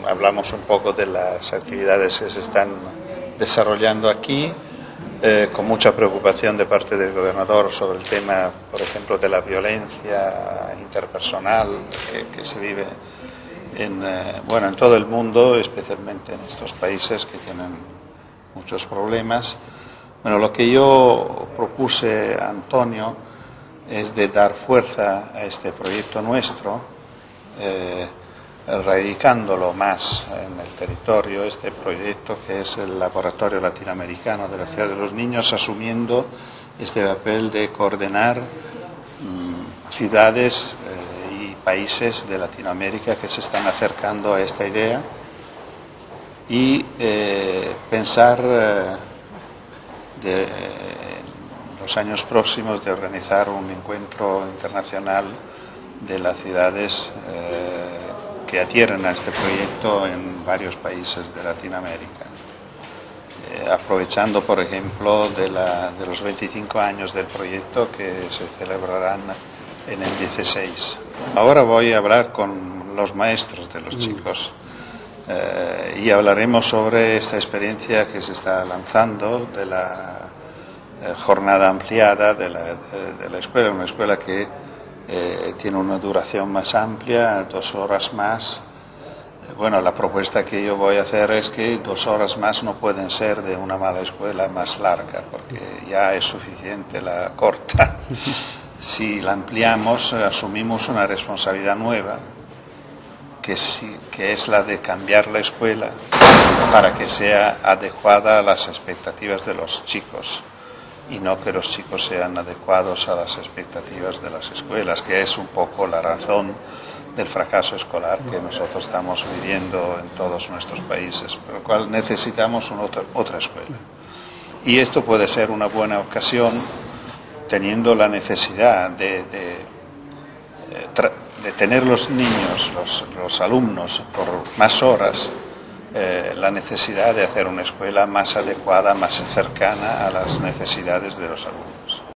hablamos un poco de las actividades que se están desarrollando aquí, con mucha preocupación de parte del gobernador sobre el tema, por ejemplo, de la violencia interpersonal que se vive en todo el mundo, especialmente en estos países que tienen muchos problemas. Bueno, lo que yo propuse a Antonio es de dar fuerza a este proyecto nuestro, radicándolo más en el territorio, este proyecto que es el Laboratorio Latinoamericano de la Ciudad de los Niños, asumiendo este papel de coordinar ciudades y países de Latinoamérica que se están acercando a esta idea y pensar de los años próximos de organizar un encuentro internacional de las ciudades que adhieren a este proyecto en varios países de Latinoamérica, aprovechando, por ejemplo, de los 25 años del proyecto que se celebrarán en el 16. Ahora voy a hablar con los maestros de los chicos y hablaremos sobre esta experiencia que se está lanzando de la jornada ampliada de la escuela, una escuela que tiene una duración más amplia, 2 horas más. Bueno, la propuesta que yo voy a hacer es que 2 horas más no pueden ser de una mala escuela más larga, porque ya es suficiente la corta. Si la ampliamos, asumimos una responsabilidad nueva, que es la de cambiar la escuela para que sea adecuada a las expectativas de los chicos y no que los chicos sean adecuados a las expectativas de las escuelas, que es un poco la razón del fracaso escolar que nosotros estamos viviendo en todos nuestros países, por lo cual necesitamos otra escuela. Y esto puede ser una buena ocasión, teniendo la necesidad de tener los niños, los alumnos, por más horas, la necesidad de hacer una escuela más adecuada, más cercana a las necesidades de los alumnos.